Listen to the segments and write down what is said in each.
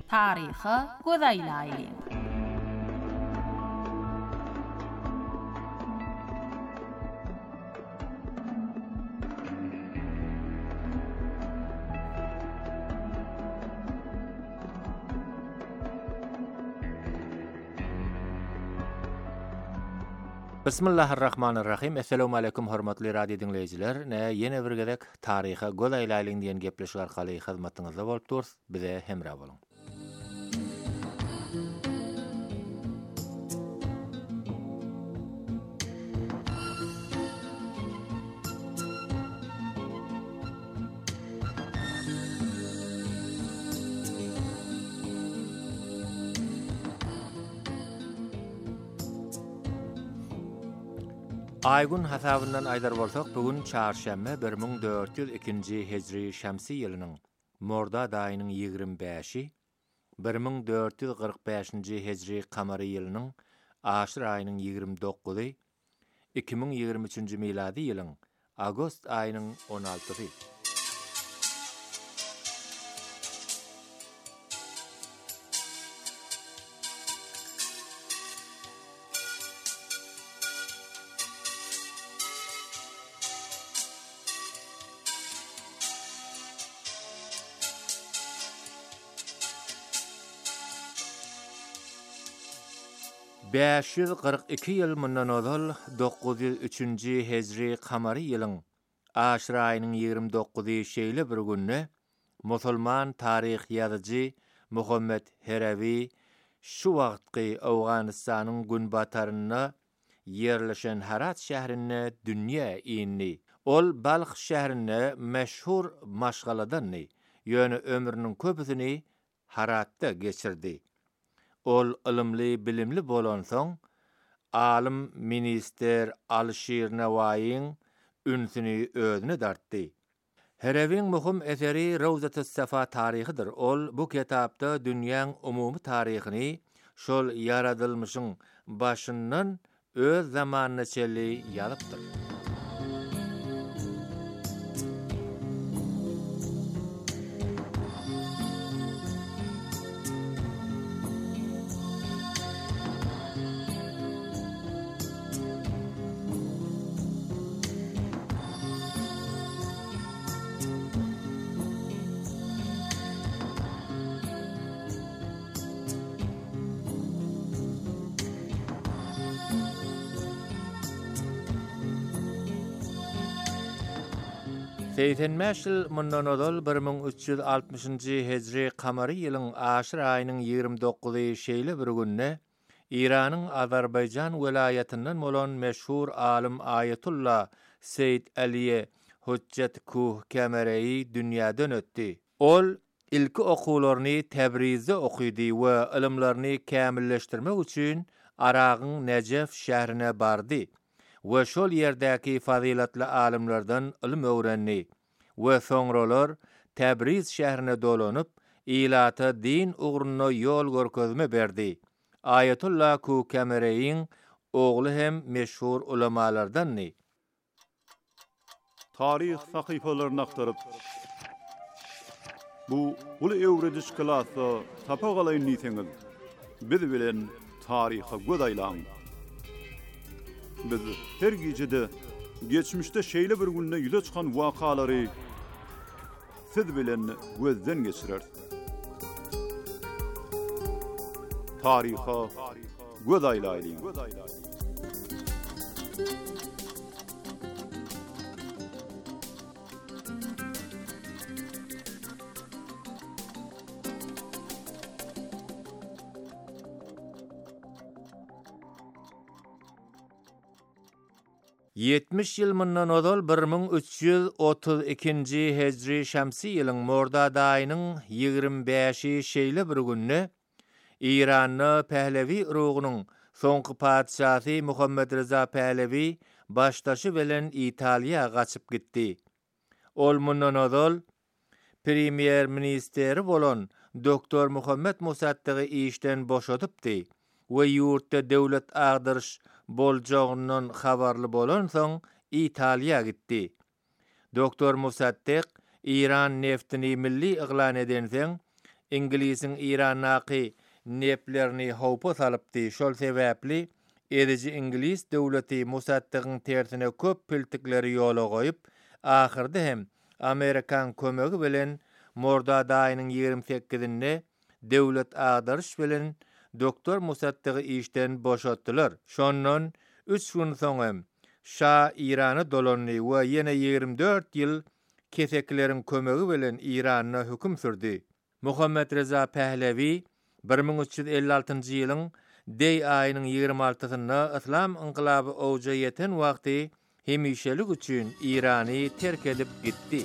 Tarihi gözäýläýin. Bismillahirrahmanirrahim. Assalamu alaykum hormatly radio dinleyijiler. Ýene bir gezek taryha göz aýlaýlyň diýen gepleşik arkaly hyzmatyňyzda bolup durýar. Bize hemra boluň. Aygun hasabından aýdar bolsak, bugün çarşamba 1402-nji hejri şämsi ýylynyň Morda daýynyň 25-i, 1445-nji hejri kamary ýylynyň Aşyr aýynyň 29-y, 2023-nji miladi ýylyň Agost aýynyň 16-sy. Beşiz 42 ýyl mundan ozal 903-nji hejri kamary ýylyň Aşyr aýynyň 29-y şeýle bir günne musulman taryh ýazyjy Muhammed Herevi şu wagtky Awganystanyň günbataryna ýerleşen Herat şäherine dünýä ýyny. Ol Balx şäherine meşhur maşgaladanny, ýöne ömrüniň köpüsini Heratda geçirdi. Ol ilmli, bilimli bolan soň, alim minister Alşir Newaýyň ünsüni özüne dartdy. Hereviň muhim eseri Rawzat-ı Safa taryhydyr. Ol bu kitapda dünýäň umumy taryhyny şol yaradylmyşyň başyndan öz zamanyna çelli ýalypdyr. Seytenmeşil mundan ozal 1360-njy hejri kamary ýylyň Aşyr aýynyň 29-y şeýle bir günne Iranyň Azerbaýjan welaýatynyň bolan meşhur alim Ayetullah Seyyid Aliye Hujjat Kuh Kemereyi dünýäden ötdi. Ol ilki okuwlaryny Tebrizde okuýdy we ilimlerini kämilleşdirmek üçin Aragyň Nejef şäherine bardy. We şol ýerdäki fazilatly alimlerden ilim öwrenni we soňralar Tebriz şäherine dolanyp ilata din ugruny ýol görkezme berdi. Ayetullah Kuh Kemereyiň ogly hem meşhur ulamalardanny. Tarih sahypalaryny aktaryp bu uly öwrediş klasy tapa galaýyn diýseňiz, biz bilen taryha göz aýlaň. Biz her gecede geçmişte şeýle bir günde ýüze çykan wakalary siz bilen gözden geçirer. Taryha göz aýlaýyn. 70 ýyl mundan ozal 1332-nji hejri şämsi ýylyň Morda daýynyň 25-i şeýle bir günne Iranyň Pehlevi urugynyň soňky padşahy Muhammed Reza Pehlevi başdaşy bilen Italiýa gaçyp gitdi. Ol mundan ozal premier ministeri bolan Doktor Muhammed Musaddigy işden boşadypdy we ýurtda döwlet agdyryş boljagyndan habarly bolan soň Italiýa gitdi. Doktor Musaddiq Iran neftini milli iglan eden soň İngilisin İrannaky neplerini howpa salypdy. Şol sebäpli edici İngiliz döwleti Mossaddygyň tersine köp piltikleri ýola goýup, ahyrda hem Amerikan kömegi bilen Mordad aýynyň 28-nde döwlet agdaryş bilen Doktor Mossaddygy işden boşatdylar. Şondan 3 gün soň Şa İrany dolany we ýene 24 ýyl kesekleriň kömegi bilen İranyna höküm sürdi. Muhammed Reza Pahlavi 1356-njy ýylyň Dey aýynyň 26-synda Islam inqilaby owja ýeten wagty hemişelik üçin İrany terk edip gitdi.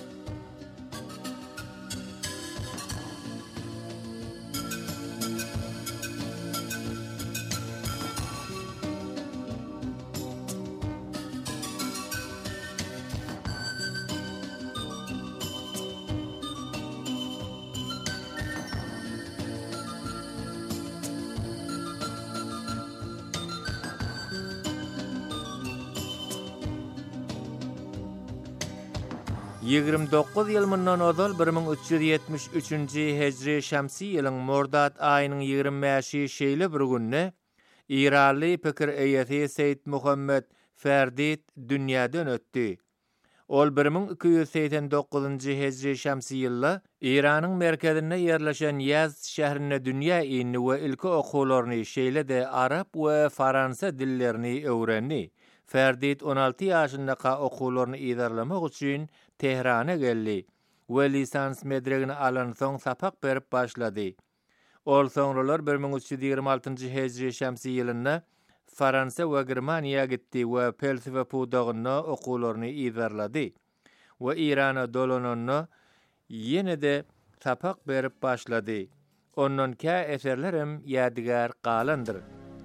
Ýigrimdokuz ýyl mundan ozal 1373-nji hejri şamsy ýylyň Mordad aýynyň 25-nji şeýle bir günne İranly pikir eýeti Seýid Muhammed Ferdit dünýäden ötdi. Ol 1289-njy hejri şamsy ýylda Iranyň merkezinde ýerleşen Yazd şäherine dünýä ýyny we ilki okuwlaryny şeýle-de arab we fransa dillerini öwrendi. Ferdit 16 ýaşynda okuwlaryny ýerlemek üçin Tehrana geldi we lisans medregini alan soň sapak berip başlady. Ol soňralar 1326-njy hejri şamsy ýylynda Fransa we Germaniýa gitdi we felsefe pudagyna okuwlaryny ýerledi we Irana dolananyny ýene-de sapak berip başlady. Ondan kä eserlerim ýadigar galandyr.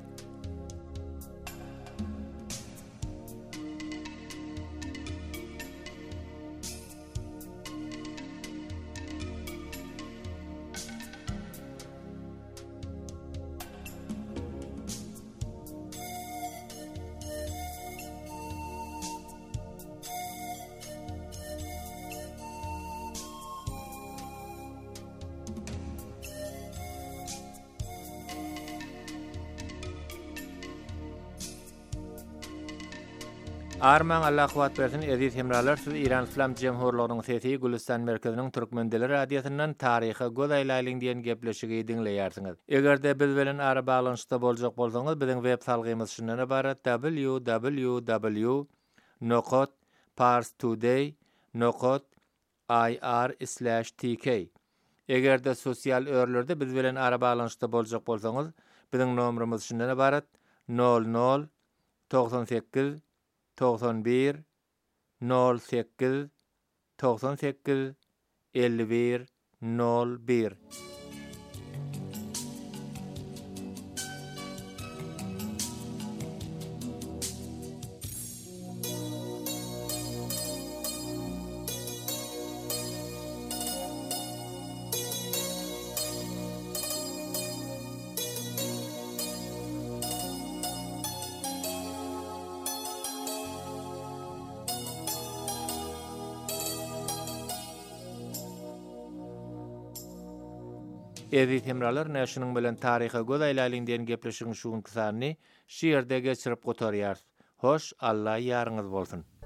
Arman Allah kuwat bersin aziz hemralar, siz İran İslam Cemhuriyetining sesi Gülistan merkeziniň Türkmendiler radiosynyň taryhy godaýlaryň diýen gepleşigi dinleýärsiňiz. Egerde biz bilen ara baglanyşda boljak bolsaňyz, biziň web salgymyz şundan ibarat: www.parstoday.ir/tk. Egerde sosial örlerde biz bilen ara baglanyşda boljak bolsaňyz, biziň nomerimiz şundan ibarat: 00 98 91 08 98 51 01. Eziz hemralar, näşiniň bilen taryhy godaýlaryň diýen gepleşigiň şu günkü sany şiýerde geçirip gotarýar. Hoş, Allah ýarňyz bolsun.